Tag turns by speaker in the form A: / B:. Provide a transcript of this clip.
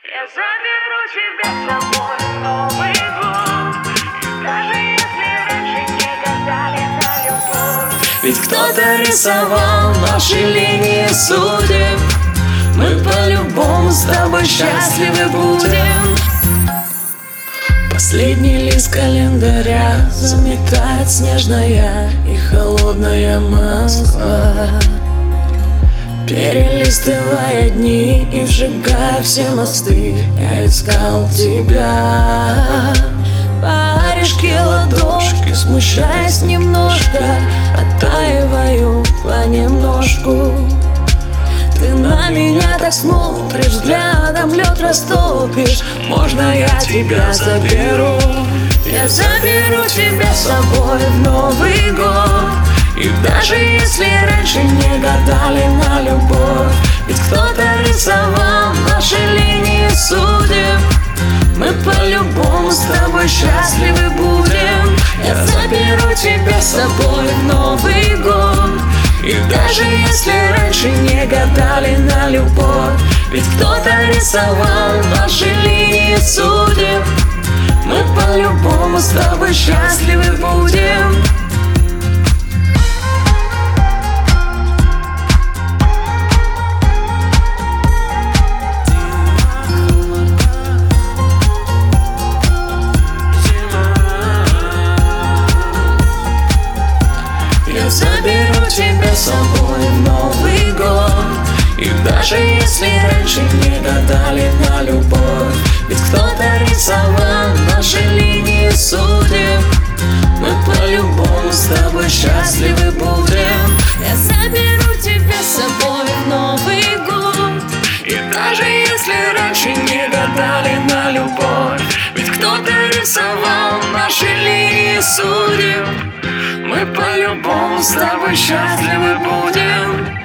A: Я заберу тебя с собой в Новый год, даже если раньше не гадали на любовь.
B: Ведь кто-то рисовал наши линии судеб. Мы по-любому с тобой счастливы будем. Последний лист календаря заметает снежная и холодная Москва, перелистывая дни и вжигая все мосты. Я искал тебя по орешке ладошки, смущаясь немножко, оттаиваю понемножку. Ты на меня так смотришь, взглядом лед растопишь. Можно я тебя заберу? Я заберу тебя с собой в Новый год. И даже если раньше не гадали на любовь, ведь кто-то рисовал наши линии судеб, мы по-любому с тобой счастливы будем. Я заберу тебя с собой в Новый год. И даже если раньше не гадали на любовь, ведь кто-то рисовал наши линии судеб, мы по-любому с тобой счастливы будем. Я заберу тебя с собой в Новый год. И даже если раньше не гадали на любовь, ведь кто-то рисовал наши линии судеб, мы по-любому с тобой счастливы будем.
A: Я заберу тебя с собой в Новый год.
B: И даже если раньше не гадали на любовь, ведь кто-то рисовал наши линии судеб, мы по-любому с тобой счастливы будем.